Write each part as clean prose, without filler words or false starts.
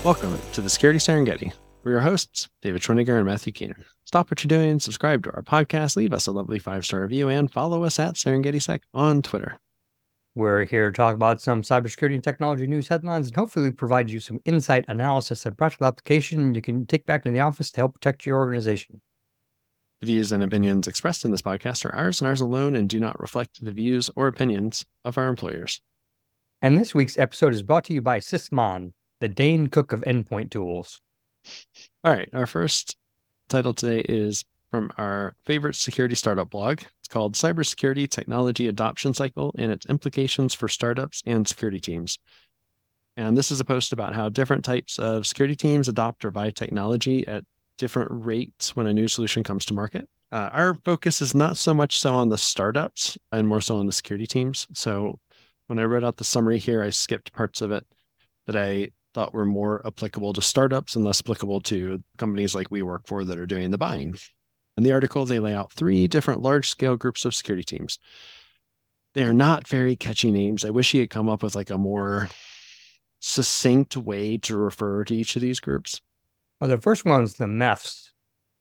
Welcome to the Security Serengeti. We're your hosts, David Schwinniger and Matthew Keener. Stop what you're doing, subscribe to our podcast, leave us a lovely 5-star review, and follow us at SerengetiSec on Twitter. We're here to talk about some cybersecurity and technology news headlines and hopefully provide you some insight, analysis, and practical application you can take back to the office to help protect your organization. The views and opinions expressed in this podcast are ours and ours alone and do not reflect the views or opinions of our employers. And this week's episode is brought to you by Sysmon, the Dane Cook of endpoint tools. All right, our first title today is from our favorite security startup blog. It's called Cybersecurity Technology Adoption Cycle and its Implications for Startups and Security Teams. And this is a post about how different types of security teams adopt or buy technology at different rates when a new solution comes to market. Our focus is not so much so on the startups and more so on the security teams. So when I wrote out the summary here, I skipped parts of it that I thought were more applicable to startups and less applicable to companies like we work for that are doing the buying. In the article, they lay out 3 different large-scale groups of security teams. They are not very catchy names. I wish he had come up with like a more succinct way to refer to each of these groups. Well, the first one's the MEFs.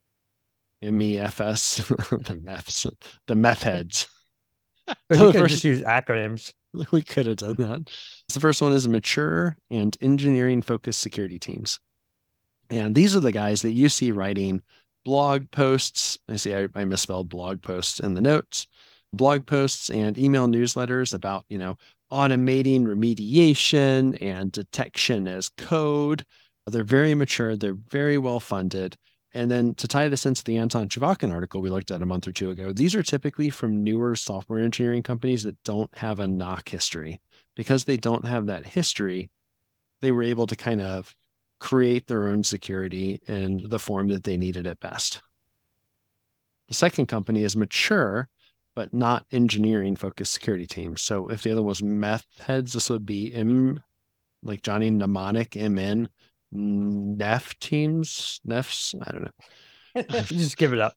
MEFS, the MEFs, the MEF heads. We could just use acronyms. We could have done that. So the first one is mature and engineering-focused security teams. And these are the guys that you see writing blog posts. I see I misspelled blog posts in the notes. Blog posts and email newsletters about, automating remediation and detection as code. They're very mature. They're very well funded. And then to tie this into the Anton Chavakin article we looked at a month or two ago, these are typically from newer software engineering companies that don't have a NOC history. Because they don't have that history, they were able to kind of create their own security in the form that they needed at best. The second company is mature, but not engineering-focused security teams. So if the other was meth heads, this would be like Johnny Mnemonic, MN, NEF teams, NEFs, I don't know. Just give it up.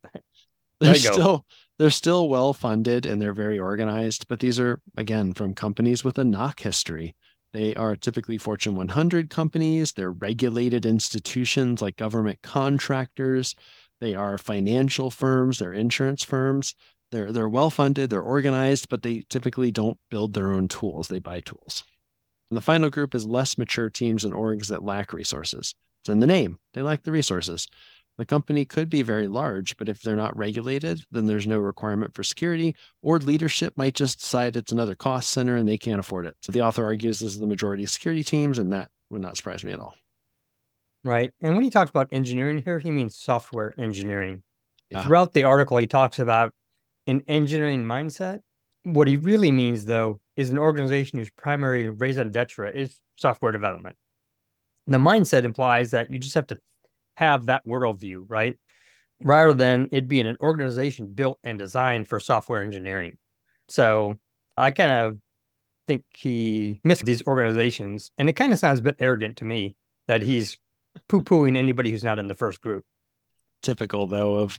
They're still well funded and they're very organized, but these are, again, from companies with a NOC history. They are typically Fortune 100 companies. They're regulated institutions like government contractors. They are financial firms. They're insurance firms. They're well funded. They're organized, but they typically don't build their own tools. They buy tools. And the final group is less mature teams and orgs that lack resources. It's in the name. They lack the resources. The company could be very large, but if they're not regulated, then there's no requirement for security, or leadership might just decide it's another cost center and they can't afford it. So the author argues this is the majority of security teams, and that would not surprise me at all. Right. And when he talks about engineering here, he means software engineering. Throughout the article, he talks about an engineering mindset. What he really means, though, is an organization whose primary raison d'etre is software development. The mindset implies that you just have to have that worldview, right? Rather than it being an organization built and designed for software engineering. So I kind of think he missed these organizations, and it kind of sounds a bit arrogant to me that he's poo-pooing anybody who's not in the first group. Typical, though, of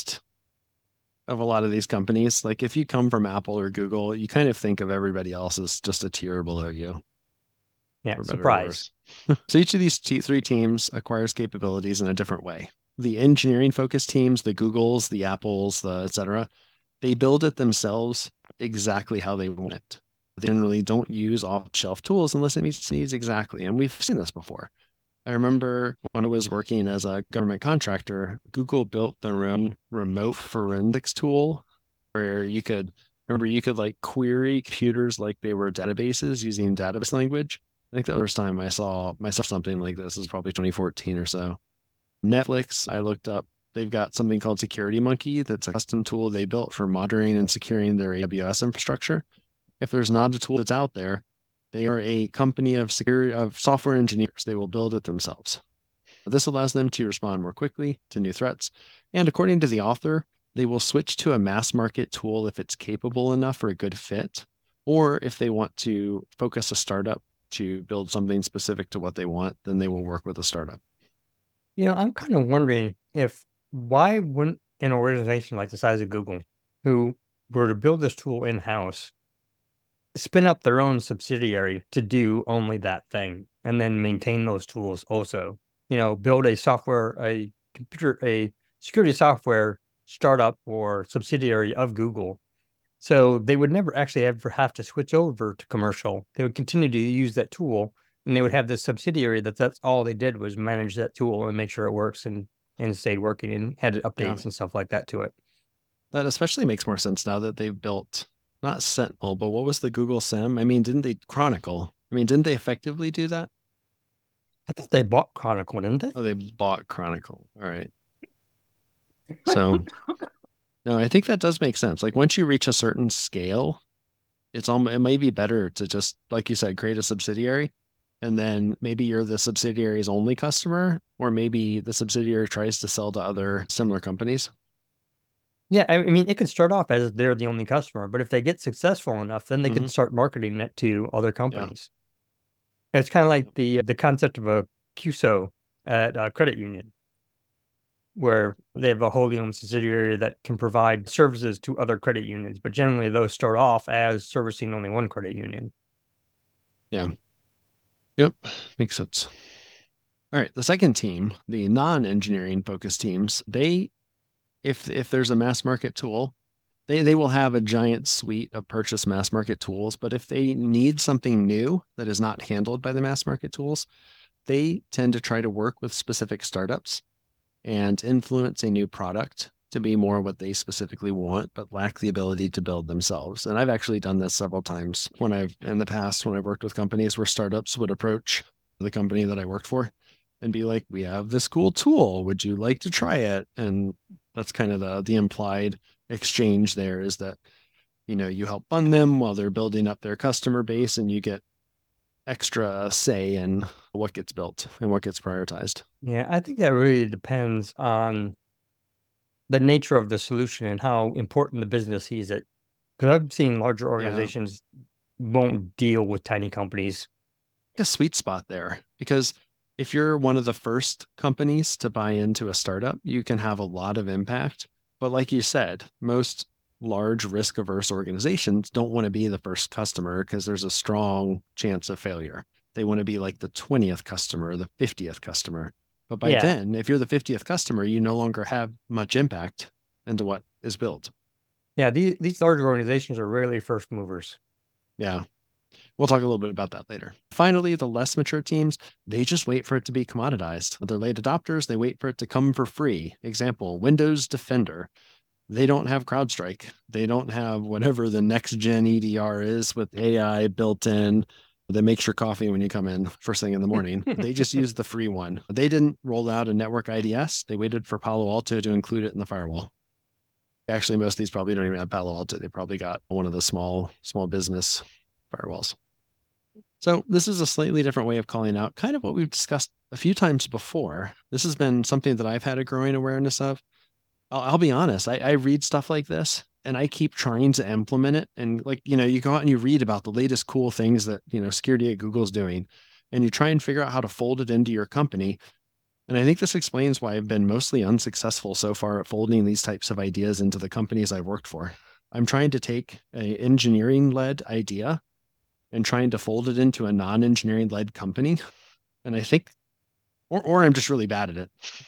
a lot of these companies. Like if you come from Apple or Google, you kind of think of everybody else as just a tier below you. Yeah, surprise. So each of these 3 teams acquires capabilities in a different way. The engineering-focused teams, the Googles, the Apples, the et cetera, they build it themselves exactly how they want it. They generally don't use off-the-shelf tools unless it meets needs exactly. And we've seen this before. I remember when I was working as a government contractor, Google built their own remote forensics tool where you could like query computers like they were databases using database language. I think the first time I saw myself something like this is probably 2014 or so. Netflix, I looked up, they've got something called Security Monkey. That's a custom tool they built for monitoring and securing their AWS infrastructure. If there's not a tool that's out there, they are a company of software engineers. They will build it themselves. This allows them to respond more quickly to new threats. And according to the author, they will switch to a mass market tool if it's capable enough for a good fit, or if they want to focus a startup to build something specific to what they want, then they will work with a startup. I'm kind of wondering why wouldn't an organization like the size of Google, who were to build this tool in-house, spin up their own subsidiary to do only that thing? and then maintain those tools also. Build a security software startup or subsidiary of Google. So they would never actually ever have to switch over to commercial. They would continue to use that tool, and they would have this subsidiary that's all they did was manage that tool and make sure it works and stayed working and had updates and stuff like that to it. That especially makes more sense now that they've built not Sentinel, but what was the Google SIEM? I mean, didn't they Chronicle? I mean, didn't they effectively do that? I think they bought Chronicle, didn't they? Oh, they bought Chronicle. All right. So, no, I think that does make sense. Like once you reach a certain scale, it may be better to just, like you said, create a subsidiary, and then maybe you're the subsidiary's only customer, or maybe the subsidiary tries to sell to other similar companies. Yeah, I mean, it can start off as they're the only customer, but if they get successful enough, then they can start marketing it to other companies. Yeah. It's kind of like the concept of a CUSO at a credit union, where they have a wholly owned subsidiary that can provide services to other credit unions, but generally those start off as servicing only one credit union. Yeah. Yep. Makes sense. All right. The second team, the non-engineering focused teams, if there's a mass market tool, they will have a giant suite of purchase mass market tools. But if they need something new that is not handled by the mass market tools, they tend to try to work with specific startups and influence a new product to be more what they specifically want, but lack the ability to build themselves. And I've actually done this several times in the past, when I've worked with companies where startups would approach the company that I worked for and be like, we have this cool tool. Would you like to try it? And that's kind of the implied exchange there, is that, you help fund them while they're building up their customer base, and you get extra say in what gets built and what gets prioritized. Yeah, I think that really depends on the nature of the solution and how important the business sees it. Because I've seen larger organizations won't deal with tiny companies. A sweet spot there, because if you're one of the first companies to buy into a startup, you can have a lot of impact. But like you said, most large risk averse organizations don't want to be the first customer because there's a strong chance of failure. They want to be like the 20th customer, the 50th customer. But by then, if you're the 50th customer, you no longer have much impact into what is built. Yeah, these larger organizations are rarely first movers. Yeah. We'll talk a little bit about that later. Finally, the less mature teams, they just wait for it to be commoditized. They're late adopters. They wait for it to come for free. Example, Windows Defender. They don't have CrowdStrike. They don't have whatever the next gen EDR is with AI built in that makes your coffee when you come in first thing in the morning. They just use the free one. They didn't roll out a network IDS. They waited for Palo Alto to include it in the firewall. Actually, most of these probably don't even have Palo Alto. They probably got one of the small business firewalls. So this is a slightly different way of calling out kind of what we've discussed a few times before. This has been something that I've had a growing awareness of. I'll be honest. I read stuff like this and I keep trying to implement it. And like, you go out and you read about the latest cool things that, security at Google's doing, and you try and figure out how to fold it into your company. And I think this explains why I've been mostly unsuccessful so far at folding these types of ideas into the companies I've worked for. I'm trying to take an engineering-led idea and trying to fold it into a non-engineering led company. And I think, or I'm just really bad at it.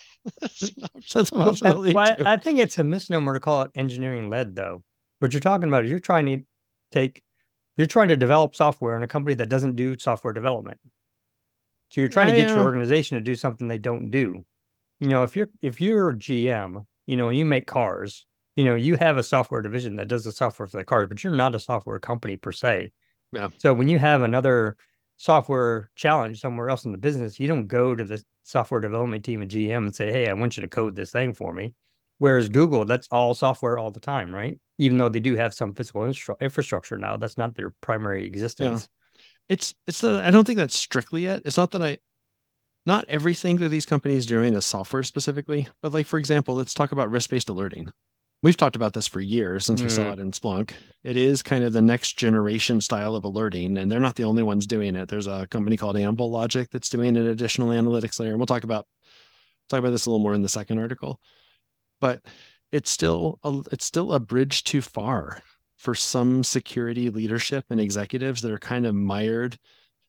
I think it's a misnomer to call it engineering led though. What you're talking about is you're trying to develop software in a company that doesn't do software development. So you're trying to get your organization to do something they don't do. If you're a GM, you make cars, you have a software division that does the software for the cars, but you're not a software company per se. Yeah. So when you have another software challenge somewhere else in the business, you don't go to the software development team at GM and say, hey, I want you to code this thing for me. Whereas Google, that's all software all the time, right? Even though they do have some physical infrastructure now, that's not their primary existence. Yeah. I don't think that's strictly it. It's not that not everything that these companies are doing is software specifically, but like, for example, let's talk about risk-based alerting. We've talked about this for years since we saw it in Splunk. It is kind of the next generation style of alerting, and they're not the only ones doing it. There's a company called Amble Logic that's doing an additional analytics layer. And we'll talk about this a little more in the second article. But it's still a bridge too far for some security leadership and executives that are kind of mired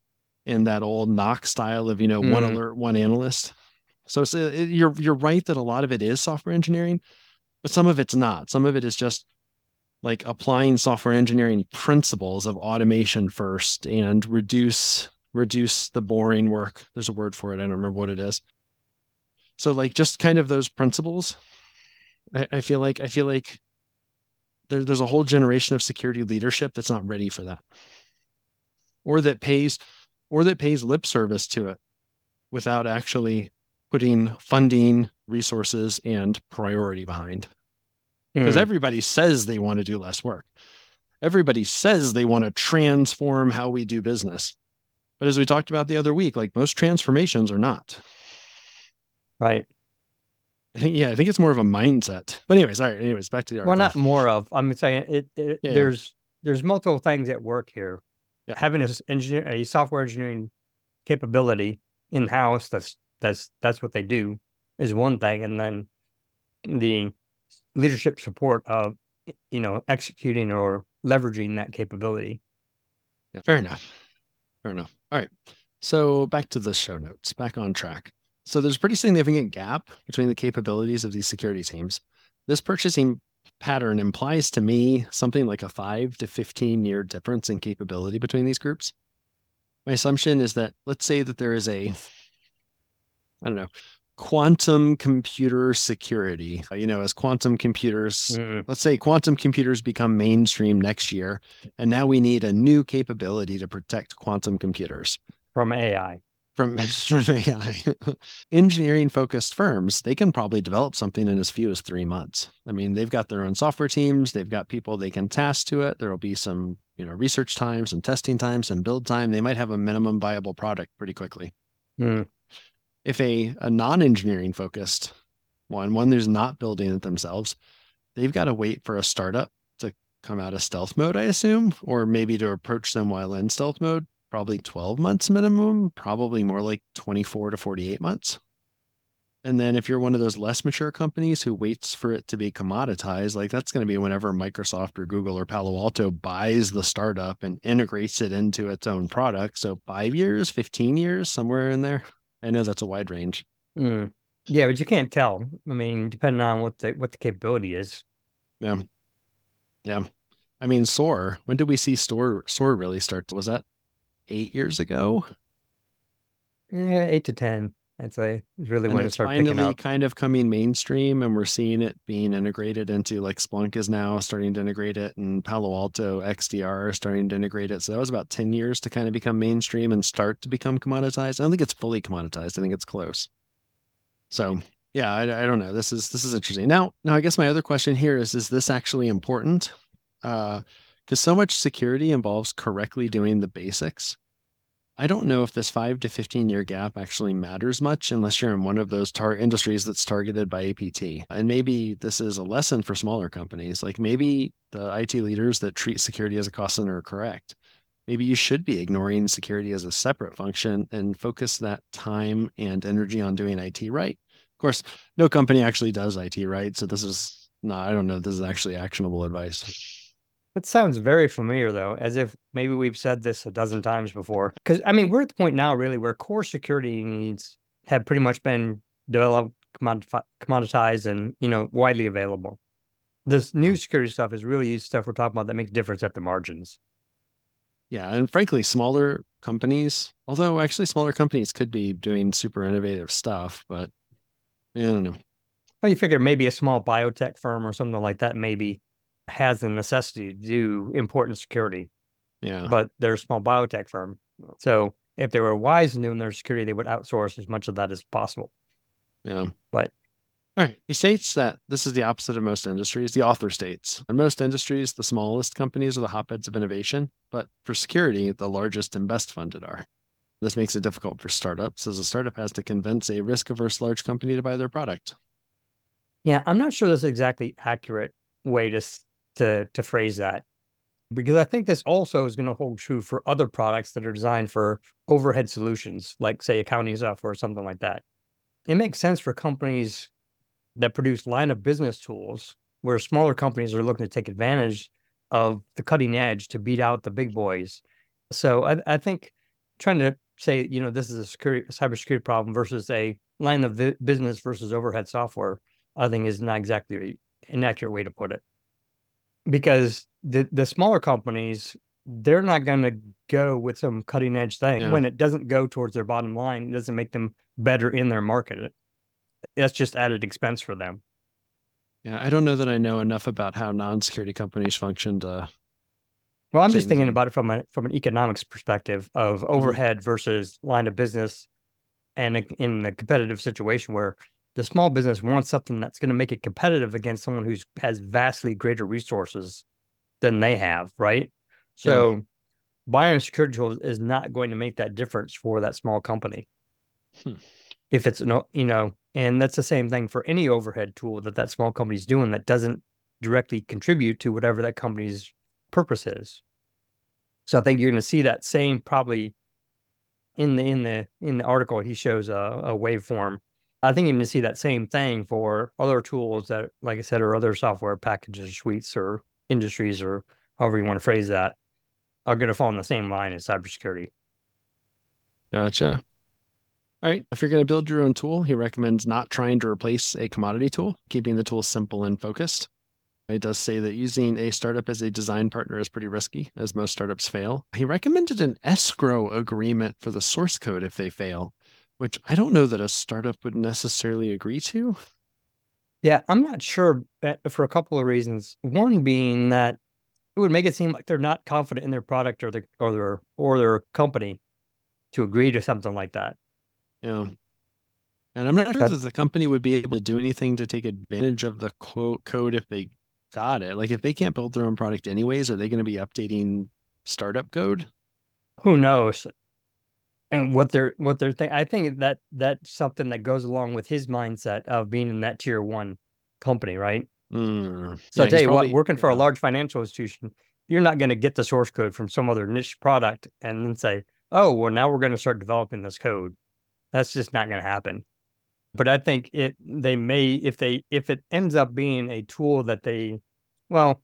in that old knock style of, one alert, one analyst. So you're right that a lot of it is software engineering, but some of it's not. Some of it is just like applying software engineering principles of automation first and reduce the boring work. There's a word for it. I don't remember what it is. So like just kind of those principles. I feel like there's a whole generation of security leadership that's not ready for that, or that pays lip service to it without actually putting funding, resources, and priority behind. Because everybody says they want to do less work. Everybody says they want to transform how we do business. But as we talked about the other week, like most transformations are not. Right. I think it's more of a mindset. But anyways, all right. Anyways, back to the article. Well, not more of. I'm saying there's multiple things at work here. Yeah. Having a software engineering capability in house that's what they do is one thing, and then the leadership support of executing or leveraging that capability. Yeah, fair enough. All right. So back to the show notes, back on track. So there's a pretty significant gap between the capabilities of these security teams. This purchasing pattern implies to me something like a 5 to 15 year difference in capability between these groups. My assumption is that, let's say that there is quantum computer security, as quantum computers, let's say quantum computers become mainstream next year, and now we need a new capability to protect quantum computers. From AI. From AI. Engineering-focused firms, they can probably develop something in as few as 3 months. I mean, they've got their own software teams. They've got people they can task to it. There will be some, research time, some testing time, some build time. They might have a minimum viable product pretty quickly. If a non-engineering focused one who's not building it themselves, they've got to wait for a startup to come out of stealth mode, I assume, or maybe to approach them while in stealth mode. Probably 12 months minimum, probably more like 24 to 48 months. And then if you're one of those less mature companies who waits for it to be commoditized, like that's going to be whenever Microsoft or Google or Palo Alto buys the startup and integrates it into its own product. So 5 years, 15 years, somewhere in there. I know that's a wide range. Yeah, but you can't tell. I mean, depending on what the capability is. Yeah. I mean, SOAR. When did we see SOAR really start? Was that 8 years ago? Yeah, 8 to 10. I'd say is really when it started picking up. Finally kind of coming mainstream, and we're seeing it being integrated into, like, Splunk is now starting to integrate it, and Palo Alto XDR is starting to integrate it. So that was about 10 years to kind of become mainstream and start to become commoditized. I don't think it's fully commoditized. I think it's close. So yeah, I don't know. This is interesting. Now I guess my other question here is this actually important? Because so much security involves correctly doing the basics. I don't know if this 5 to 15 year gap actually matters much unless you're in one of those industries that's targeted by APT. And maybe this is a lesson for smaller companies. Like maybe the IT leaders that treat security as a cost center are correct. Maybe you should be ignoring security as a separate function and focus that time and energy on doing IT right. Of course, no company actually does IT right. So I don't know if this is actually actionable advice. It sounds very familiar, though, as if maybe we've said this a dozen times before. Because, I mean, we're at the point now, really, where core security needs have pretty much been developed, commoditized, and, widely available. This new security stuff is really stuff we're talking about that makes a difference at the margins. Yeah, and frankly, smaller companies, although actually smaller companies could be doing super innovative stuff, but I don't know. Well, you figure maybe a small biotech firm or something like that maybe has the necessity to do important security. Yeah. But they're a small biotech firm. So if they were wise in doing their security, they would outsource as much of that as possible. Yeah. But all right. He states that this is the opposite of most industries. The author states, in most industries, the smallest companies are the hotbeds of innovation, but for security, the largest and best funded are. This makes it difficult for startups, as a startup has to convince a risk-averse large company to buy their product. Yeah, I'm not sure that's exactly accurate way to phrase that, because I think this also is going to hold true for other products that are designed for overhead solutions, like say accounting software or something like that. It makes sense for companies that produce line of business tools, where smaller companies are looking to take advantage of the cutting edge to beat out the big boys. So I think trying to say, this is a cybersecurity problem versus a line of business versus overhead software, I think is not exactly an accurate way to put it. Because the smaller companies, they're not going to go with some cutting edge thing when it doesn't go towards their bottom line. It doesn't make them better in their market. That's just added expense for them. Yeah, I don't know that I know enough about how non-security companies function to. Well, I'm just thinking about it from an economics perspective of overhead versus line of business, and in the competitive situation where the small business wants something that's going to make it competitive against someone who has vastly greater resources than they have, right? So buying a security tool is not going to make that difference for that small company. If it's and that's the same thing for any overhead tool that small company's doing that doesn't directly contribute to whatever that company's purpose is. So I think you're going to see that same probably in the article. He shows a waveform. I think you're going to see that same thing for other tools that, like I said, or other software packages, suites, or industries, or however you want to phrase that, are going to fall in the same line as cybersecurity. Gotcha. All right. If you're going to build your own tool, he recommends not trying to replace a commodity tool, keeping the tool simple and focused. It does say that using a startup as a design partner is pretty risky, as most startups fail. He recommended an escrow agreement for the source code if they fail, which I don't know that a startup would necessarily agree to. Yeah, I'm not sure for a couple of reasons. One being that it would make it seem like they're not confident in their product or their company to agree to something like that. Yeah. And I'm not sure that the company would be able to do anything to take advantage of the quote code if they got it. Like if they can't build their own product anyways, are they going to be updating startup code? Who knows? And what they're thinking, I think that's something that goes along with his mindset of being in that tier one company, right? So I tell you what, working for a large financial institution, you're not going to get the source code from some other niche product and then say, oh, well, now we're going to start developing this code. That's just not going to happen. But I think they may, if it ends up being a tool that well,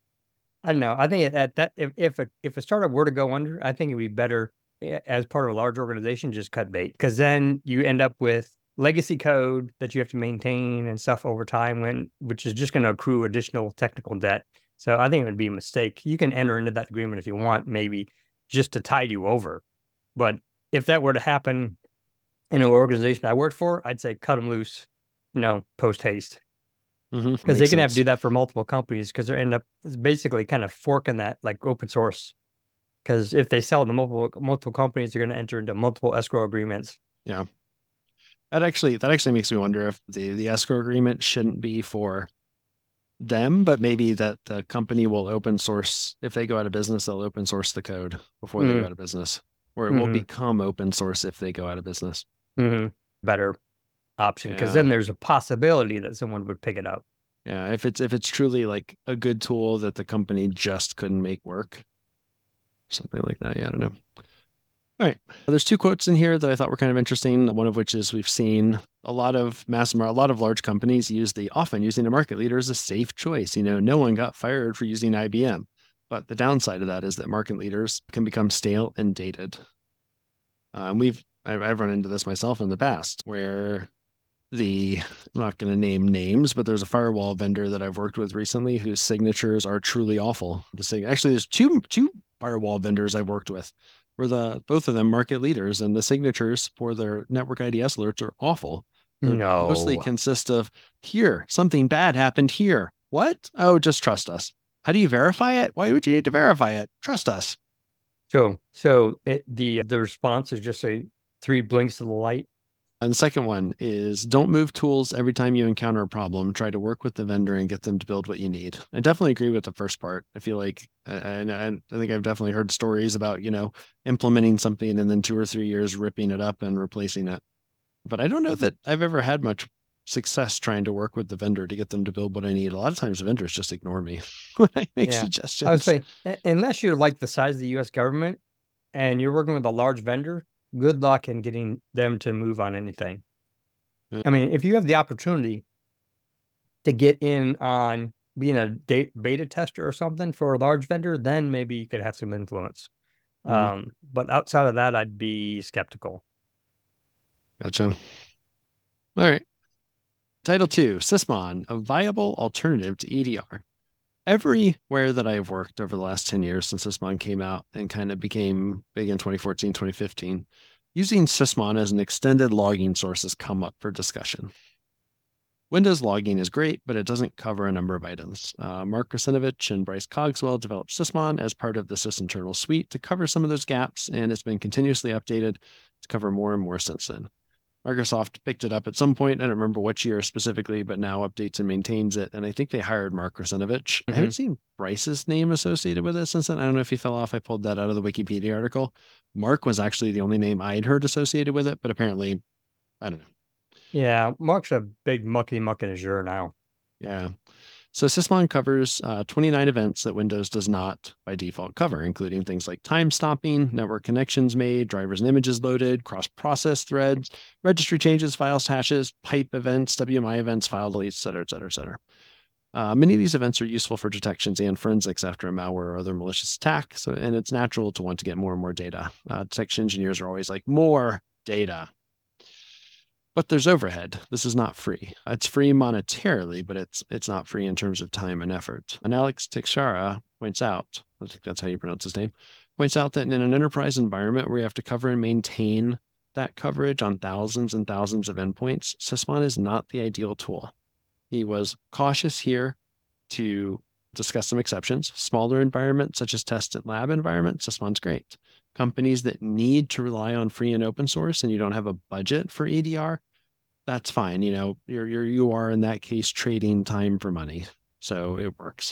I don't know. I think if a startup were to go under, I think it'd be better as part of a large organization, just cut bait, because then you end up with legacy code that you have to maintain and stuff over time, which is just going to accrue additional technical debt. So I think it would be a mistake. You can enter into that agreement if you want, maybe just to tide you over. But if that were to happen in an organization I worked for, I'd say cut them loose, post haste. Because they can have to do that for multiple companies, because they end up basically kind of forking that like open source. Because if they sell to multiple companies, they're going to enter into multiple escrow agreements. Yeah. That actually makes me wonder if the escrow agreement shouldn't be for them, but maybe that the company will open source. If they go out of business, they'll open source the code before they go out of business, or it will become open source if they go out of business. Better option, because then there's a possibility that someone would pick it up. Yeah, if it's truly like a good tool that the company just couldn't make work, something like that. Yeah, I don't know. All right. There's two quotes in here that I thought were kind of interesting. One of which is we've seen a lot of large companies often using a market leader as a safe choice. No one got fired for using IBM, but the downside of that is that market leaders can become stale and dated. I've run into this myself in the past where I'm not going to name names, but there's a firewall vendor that I've worked with recently whose signatures are truly awful. Actually, there's two firewall vendors I've worked with where both of them market leaders, and the signatures for their network IDS alerts are awful. They mostly consist of, here, something bad happened here. What? Oh, just trust us. How do you verify it? Why would you need to verify it? Trust us. So the response is just 3 blinks of the light. And the second one is, don't move tools every time you encounter a problem. Try to work with the vendor and get them to build what you need. I definitely agree with the first part. I feel like, and I think I've definitely heard stories about, implementing something and then 2 or 3 years ripping it up and replacing it. But I don't know that I've ever had much success trying to work with the vendor to get them to build what I need. A lot of times the vendors just ignore me when I make suggestions. I would say, unless you're like the size of the U.S. government and you're working with a large vendor, good luck in getting them to move on anything. I mean, if you have the opportunity to get in on being a beta tester or something for a large vendor, then maybe you could have some influence. But outside of that, I'd be skeptical. Gotcha. All right. Title 2, Sysmon, a viable alternative to EDR. Everywhere that I've worked over the last 10 years since Sysmon came out and kind of became big in 2014, 2015, using Sysmon as an extended logging source has come up for discussion. Windows logging is great, but it doesn't cover a number of items. Mark Russinovich and Bryce Cogswell developed Sysmon as part of the sysinternal suite to cover some of those gaps, and it's been continuously updated to cover more and more since then. Microsoft picked it up at some point. I don't remember which year specifically, but now updates and maintains it. And I think they hired Mark Russinovich. I haven't seen Bryce's name associated with it since then. I don't know if he fell off. I pulled that out of the Wikipedia article. Mark was actually the only name I'd heard associated with it, but apparently, I don't know. Yeah, Mark's a big mucky muck in Azure now. Yeah. So Sysmon covers 29 events that Windows does not by default cover, including things like time stopping, network connections made, drivers and images loaded, cross-process threads, registry changes, files hashes, pipe events, WMI events, file deletes, et cetera, et cetera, et cetera. Many of these events are useful for detections and forensics after a malware or other malicious attack. And it's natural to want to get more and more data. Detection engineers are always like, more data. But there's overhead. This is not free. It's free monetarily, but it's not free in terms of time and effort. And Alex Teixeira points out, I think that's how you pronounce his name, points out that in an enterprise environment where you have to cover and maintain that coverage on thousands and thousands of endpoints, Sysmon is not the ideal tool. He was cautious here to discuss some exceptions. Smaller environments, such as test and lab environments, Sysmon's great. Companies that need to rely on free and open source and you don't have a budget for EDR, that's fine. You know, you are in that case trading time for money. So it works.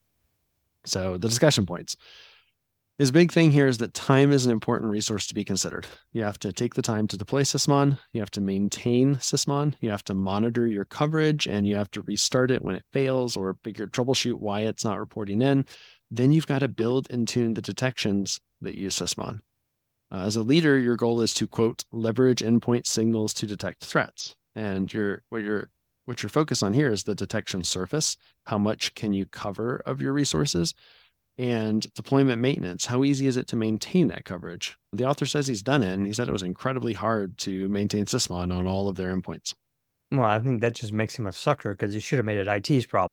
So the discussion points. His big thing here is that time is an important resource to be considered. You have to take the time to deploy Sysmon. You have to maintain Sysmon. You have to monitor your coverage and you have to restart it when it fails or figure troubleshoot why it's not reporting in. Then you've got to build and tune the detections that use Sysmon. As a leader, your goal is to, quote, leverage endpoint signals to detect threats. And what you're focused on here is the detection surface. How much can you cover of your resources? And deployment maintenance. How easy is it to maintain that coverage? The author says he's done it, and he said it was incredibly hard to maintain Sysmon on all of their endpoints. Well, I think that just makes him a sucker because he should have made it IT's problem.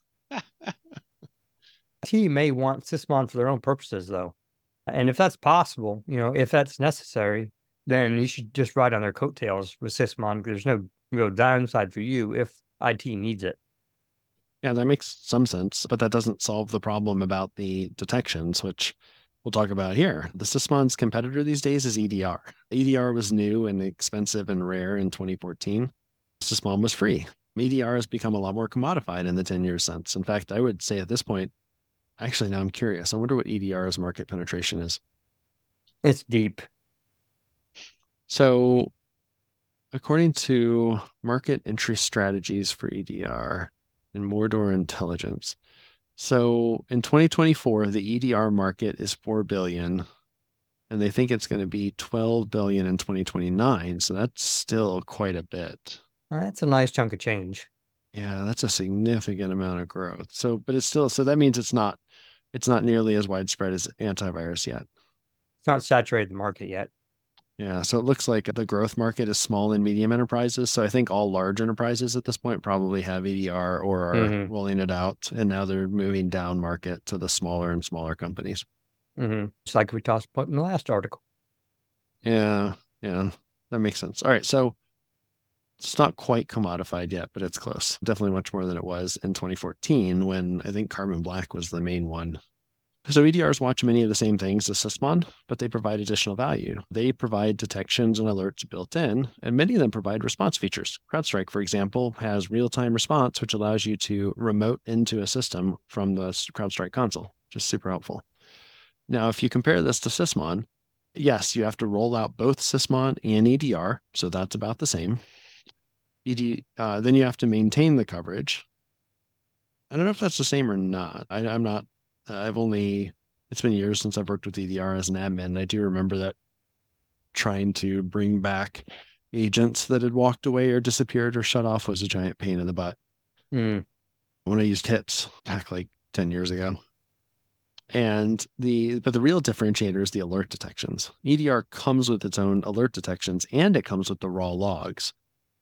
IT may want Sysmon for their own purposes, though. And if that's possible, if that's necessary, then you should just ride on their coattails with Sysmon. There's no real downside for you if IT needs it. Yeah, that makes some sense, but that doesn't solve the problem about the detections, which we'll talk about here. The Sysmon's competitor these days is EDR. EDR was new and expensive and rare in 2014. Sysmon was free. EDR has become a lot more commodified in the 10 years since. In fact, I would say at this point, actually, now I'm curious. I wonder what EDR's market penetration is. It's deep. So according to market entry strategies for EDR and Mordor Intelligence, so in 2024, the EDR market is $4 billion, and they think it's going to be $12 billion in 2029. So that's still quite a bit. That's a nice chunk of change. Yeah, that's a significant amount of growth. So, but it's still, so that means it's not nearly as widespread as antivirus yet. It's not saturated the market yet. Yeah, so it looks like the growth market is small and medium enterprises. So I think all large enterprises at this point probably have EDR or are rolling it out. And now they're moving down market to the smaller and smaller companies. It's like we talked about in the last article. Yeah, that makes sense. All right, so it's not quite commodified yet, but it's close. Definitely much more than it was in 2014 when I think Carbon Black was the main one. So EDRs watch many of the same things as Sysmon, but they provide additional value. They provide detections and alerts built in, and many of them provide response features. CrowdStrike, for example, has real-time response, which allows you to remote into a system from the CrowdStrike console, which is super helpful. Now, if you compare this to Sysmon, yes, you have to roll out both Sysmon and EDR, so that's about the same. Then you have to maintain the coverage. I don't know if that's the same or not. I'm not. It's been years since I've worked with EDR as an admin. And I do remember that trying to bring back agents that had walked away or disappeared or shut off was a giant pain in the butt. When I used HIPS back like 10 years ago. But the real differentiator is the alert detections. EDR comes with its own alert detections, and it comes with the raw logs.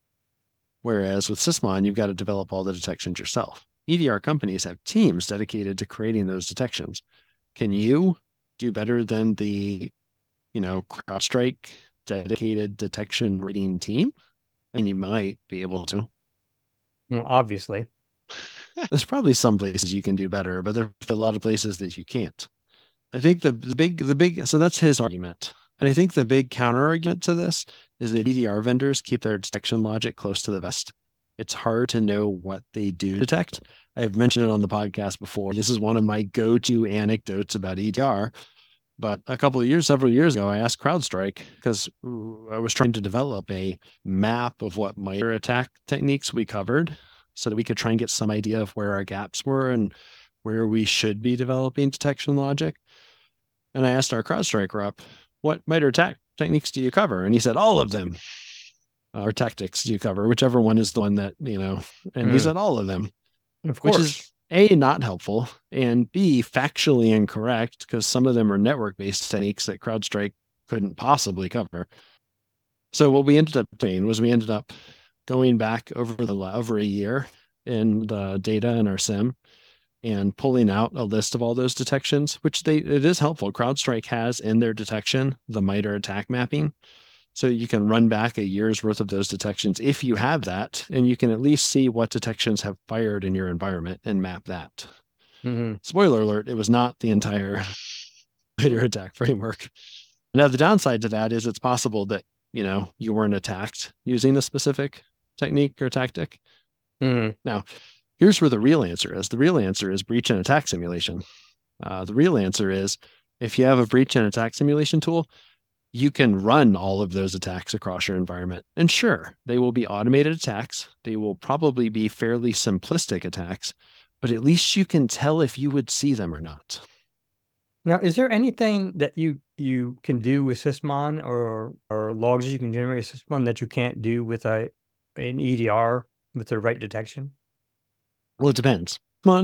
Whereas with Sysmon, you've got to develop all the detections yourself. EDR companies have teams dedicated to creating those detections. Can you do better than the, CrowdStrike dedicated detection rating team? I mean, you might be able to. Well, obviously. There's probably some places you can do better, but there's a lot of places that you can't. I think the big, so that's his argument. And I think the big counter argument to this is that EDR vendors keep their detection logic close to the vest. It's hard to know what they do detect. I've mentioned it on the podcast before. This is one of my go-to anecdotes about EDR. But several years ago, I asked CrowdStrike because I was trying to develop a map of what MITRE attack techniques we covered so that we could try and get some idea of where our gaps were and where we should be developing detection logic. And I asked our CrowdStrike rep, what MITRE attack techniques do you cover? And he said, all of them. Or tactics do you cover, whichever one is the one that, and he said all of them. Of course. Which is A, not helpful, and B, factually incorrect, because some of them are network-based techniques that CrowdStrike couldn't possibly cover. So what we ended up doing was we ended up going back over a year in the data in our SIEM and pulling out a list of all those detections, which it is helpful. CrowdStrike has in their detection the MITRE attack mapping. So you can run back a year's worth of those detections if you have that, and you can at least see what detections have fired in your environment and map that. Mm-hmm. Spoiler alert, it was not the entire MITRE attack framework. Now, the downside to that is it's possible that, you weren't attacked using a specific technique or tactic. Mm-hmm. Now, here's where the real answer is. The real answer is breach and attack simulation. The real answer is if you have a breach and attack simulation tool, you can run all of those attacks across your environment. And sure, they will be automated attacks. They will probably be fairly simplistic attacks, but at least you can tell if you would see them or not. Now, is there anything that you can do with Sysmon or logs you can generate with Sysmon that you can't do with an EDR with the right detection? Well, it depends.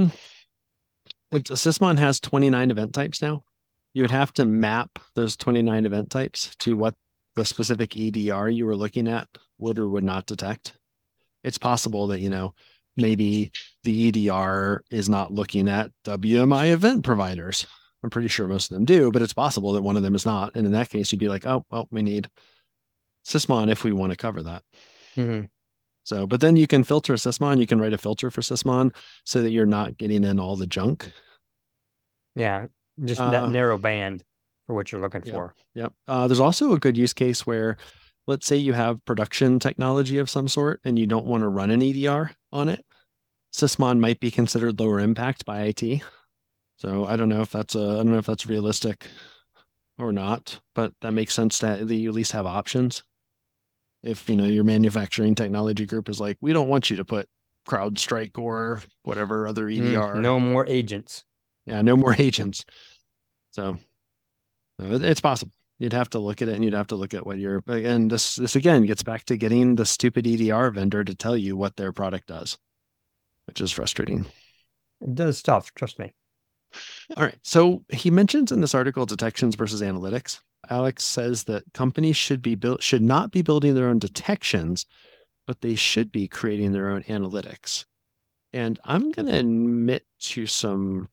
Sysmon has 29 event types now. You would have to map those 29 event types to what the specific EDR you were looking at would or would not detect. It's possible that, maybe the EDR is not looking at WMI event providers. I'm pretty sure most of them do, but it's possible that one of them is not. And in that case, you'd be like, oh, well, we need Sysmon if we want to cover that. Mm-hmm. So, but then you can filter Sysmon. You can write a filter for Sysmon so that you're not getting in all the junk. Yeah, just that narrow band for what you're looking for. Yep. There's also a good use case where, let's say you have production technology of some sort and you don't want to run an EDR on it. Sysmon might be considered lower impact by IT. So I don't know if that's realistic or not, but that makes sense that you at least have options. If your manufacturing technology group is like, we don't want you to put CrowdStrike or whatever other EDR. No more agents. Yeah, no more agents. So it's possible. You'd have to look at it, and you'd have to look at and this again gets back to getting the stupid EDR vendor to tell you what their product does, which is frustrating. It does stuff, trust me. All right. So he mentions in this article detections versus analytics. Alex says that companies should not be building their own detections, but they should be creating their own analytics. And I'm going to admit to some,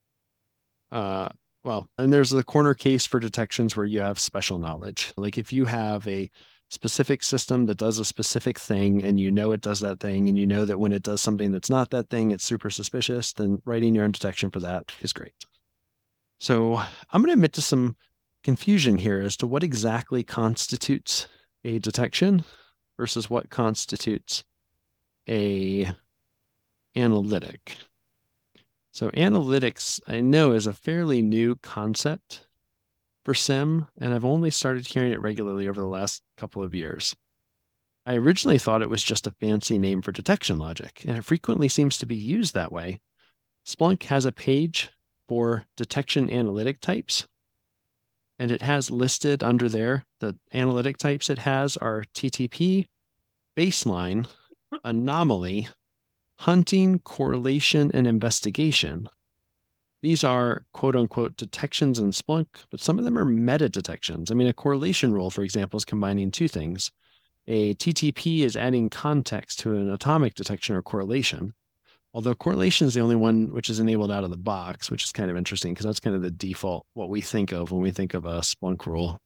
and there's the corner case for detections where you have special knowledge. Like if you have a specific system that does a specific thing and it does that thing, and that when it does something that's not that thing, it's super suspicious, then writing your own detection for that is great. So I'm going to admit to some confusion here as to what exactly constitutes a detection versus what constitutes a analytic. So analytics, I know, is a fairly new concept for SIEM, and I've only started hearing it regularly over the last couple of years. I originally thought it was just a fancy name for detection logic, and it frequently seems to be used that way. Splunk has a page for detection analytic types, and it has listed under there the analytic types it has are TTP, baseline, anomaly, hunting, correlation, and investigation. These are quote unquote detections in Splunk, but some of them are meta detections. I mean, a correlation rule, for example, is combining two things. A TTP is adding context to an atomic detection or correlation, although correlation is the only one which is enabled out of the box, which is kind of interesting because that's kind of the default, what we think of when we think of a Splunk rule.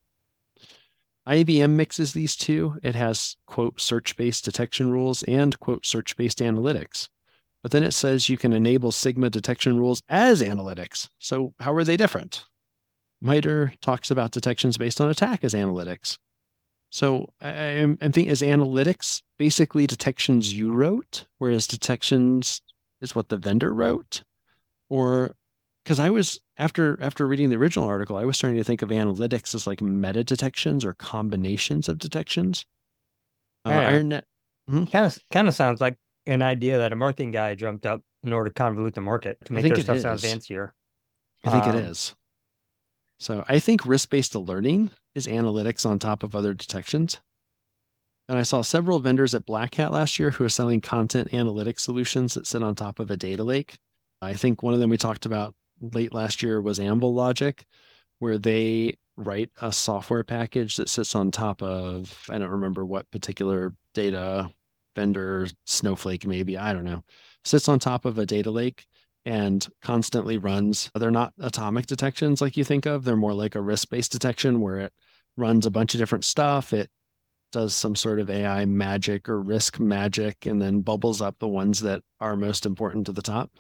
IBM mixes these two. It has, quote, search-based detection rules and, quote, search-based analytics. But then it says you can enable Sigma detection rules as analytics. So how are they different? MITRE talks about detections based on attack as analytics. So I think is analytics basically detections you wrote, whereas detections is what the vendor wrote? Or because I was after reading the original article, I was starting to think of analytics as like meta detections or combinations of detections. Yeah. IronNet Kind of sounds like an idea that a marketing guy dreamt up in order to convolute the market to make their stuff sound fancier. I think it is. So I think risk-based alerting is analytics on top of other detections. And I saw several vendors at Black Hat last year who are selling content analytics solutions that sit on top of a data lake. I think one of them we talked about late last year was Amble Logic, where they write a software package that sits on top of, I don't remember what particular data vendor, Snowflake maybe, I don't know, sits on top of a data lake and constantly runs. They're not atomic detections like you think of. They're more like a risk-based detection where it runs a bunch of different stuff. It does some sort of AI magic or risk magic and then bubbles up the ones that are most important to the top.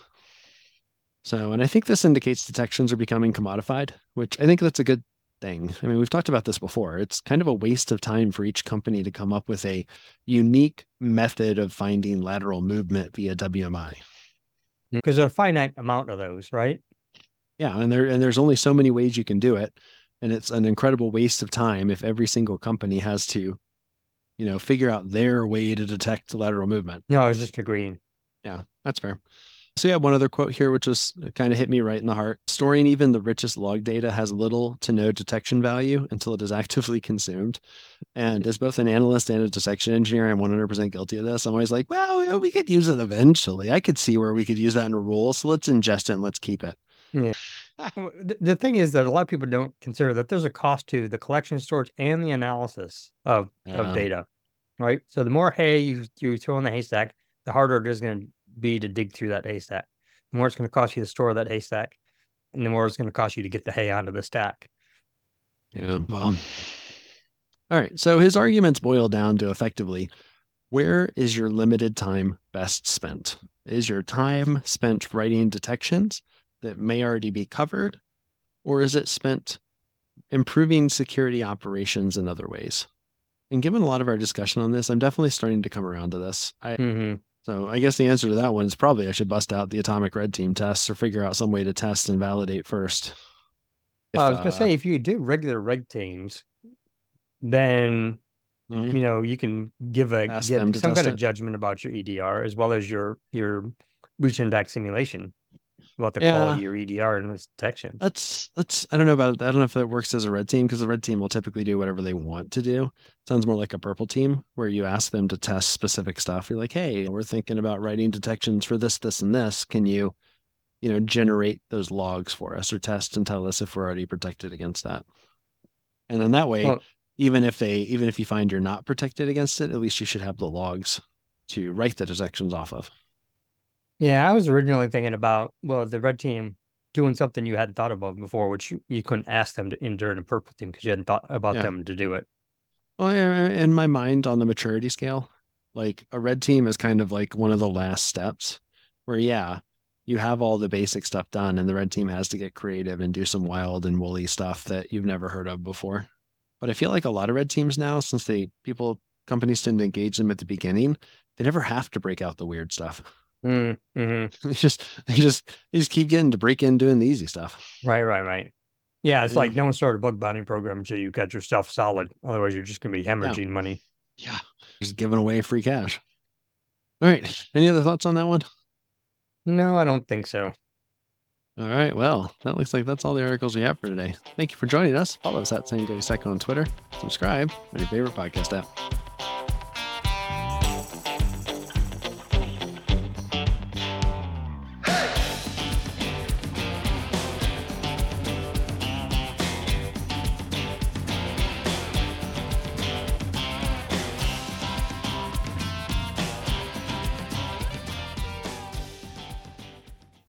So, and I think this indicates detections are becoming commodified, which I think that's a good thing. I mean, we've talked about this before. It's kind of a waste of time for each company to come up with a unique method of finding lateral movement via WMI. Because there's a finite amount of those, right? Yeah, and there's only so many ways you can do it, and it's an incredible waste of time if every single company has to, figure out their way to detect lateral movement. No, I was just agreeing. Yeah, that's fair. So yeah, one other quote here, which was kind of hit me right in the heart. Storing even the richest log data has little to no detection value until it is actively consumed. And as both an analyst and a detection engineer, I'm 100% guilty of this. I'm always like, well, we could use it eventually. I could see where we could use that in a rule. So let's ingest it and let's keep it. Yeah. The thing is that a lot of people don't consider that there's a cost to the collection, storage, and the analysis of data, right? So the more hay you throw in the haystack, the harder it is going to be to dig through that haystack. The more it's going to cost you to store that haystack, and the more it's going to cost you to get the hay onto the stack. Yeah. Well, all right. So his arguments boil down to effectively, where is your limited time best spent? Is your time spent writing detections that may already be covered, or is it spent improving security operations in other ways? And given a lot of our discussion on this, I'm definitely starting to come around to this. So I guess the answer to that one is probably I should bust out the atomic red team tests or figure out some way to test and validate first. I was going to say, if you do regular red teams, then you can give some kind of judgment about your EDR as well as your breach index simulation about the quality of your EDR and its detection. That's I don't know about it. I don't know if that works as a red team because the red team will typically do whatever they want to do. Sounds more like a purple team where you ask them to test specific stuff. You're like, hey, we're thinking about writing detections for this, this, and this. Can you, generate those logs for us or test and tell us if we're already protected against that? And then that way, even if you find you're not protected against it, at least you should have the logs to write the detections off of. Yeah, I was originally thinking about, the red team doing something you hadn't thought about before, which you couldn't ask them to endure in a purple team because you hadn't thought about them to do it. Well, in my mind, on the maturity scale, like a red team is kind of like one of the last steps where, you have all the basic stuff done and the red team has to get creative and do some wild and woolly stuff that you've never heard of before. But I feel like a lot of red teams now, since companies tend to engage them at the beginning, they never have to break out the weird stuff. They just keep getting to break in doing the easy stuff. Right. Yeah, it's like no one started a bug bounty program until you got yourself solid. Otherwise, you're just going to be hemorrhaging money. Yeah, just giving away free cash. All right. Any other thoughts on that one? No, I don't think so. All right. Well, that looks like that's all the articles we have for today. Thank you for joining us. Follow us at San Diego Second on Twitter. Subscribe on your favorite podcast app.